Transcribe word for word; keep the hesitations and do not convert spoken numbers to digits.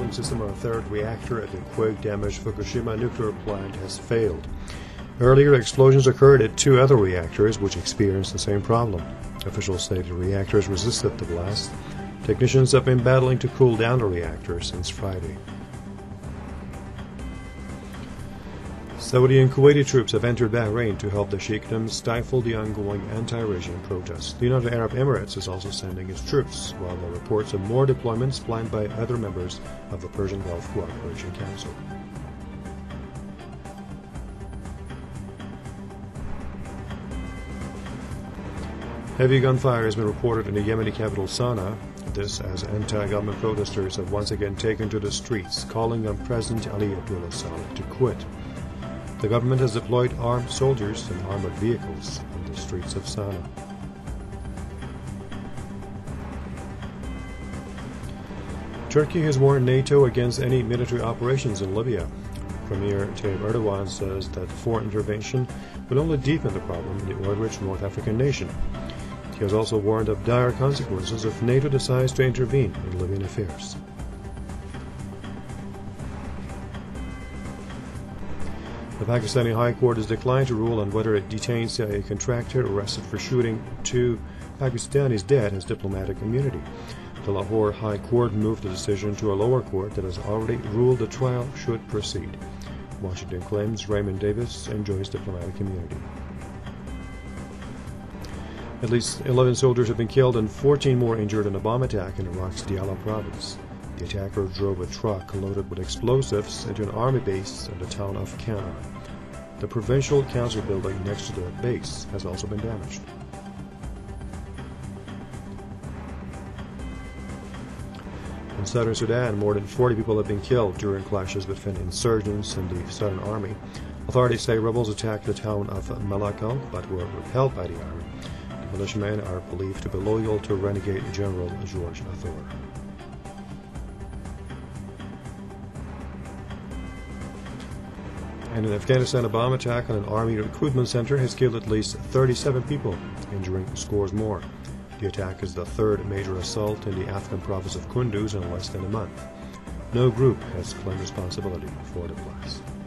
cooling system on a third reactor at the quake-damaged Fukushima nuclear plant has failed. Earlier explosions occurred at two other reactors, which experienced the same problem. Officials say the reactors resisted the blast. Technicians have been battling to cool down the reactor since Friday. Saudi and Kuwaiti troops have entered Bahrain to help the Sheikhdom stifle the ongoing anti-regime protests. The United Arab Emirates is also sending its troops, while there are reports of more deployments planned by other members of the Persian Gulf Cooperation Council. Heavy gunfire has been reported in the Yemeni capital Sana'a, this as anti-government protesters have once again taken to the streets, calling on President Ali Abdullah Saleh to quit. The government has deployed armed soldiers and armored vehicles on the streets of Sana'a. Turkey has warned NATO against any military operations in Libya. Premier Tayyip Erdogan says that foreign intervention will only deepen the problem in the oil-rich North African nation. He has also warned of dire consequences if NATO decides to intervene in Libyan affairs. The Pakistani High Court has declined to rule on whether it detains C I A contractor arrested for shooting two Pakistanis dead as diplomatic immunity. The Lahore High Court moved the decision to a lower court that has already ruled the trial should proceed. Washington claims Raymond Davis enjoys diplomatic immunity. At least eleven soldiers have been killed and fourteen more injured in a bomb attack in Iraq's Diyala province. The attacker drove a truck loaded with explosives into an army base in the town of Kana. The provincial council building next to the base has also been damaged. In southern Sudan, more than forty people have been killed during clashes between insurgents and the Southern Army. Authorities say rebels attacked the town of Malakal but were repelled by the army. The militiamen are believed to be loyal to renegade General George Athor. And in Afghanistan, a bomb attack on an army recruitment center has killed at least thirty-seven people, injuring scores more. The attack is the third major assault in the Afghan province of Kunduz in less than a month. No group has claimed responsibility for the blast.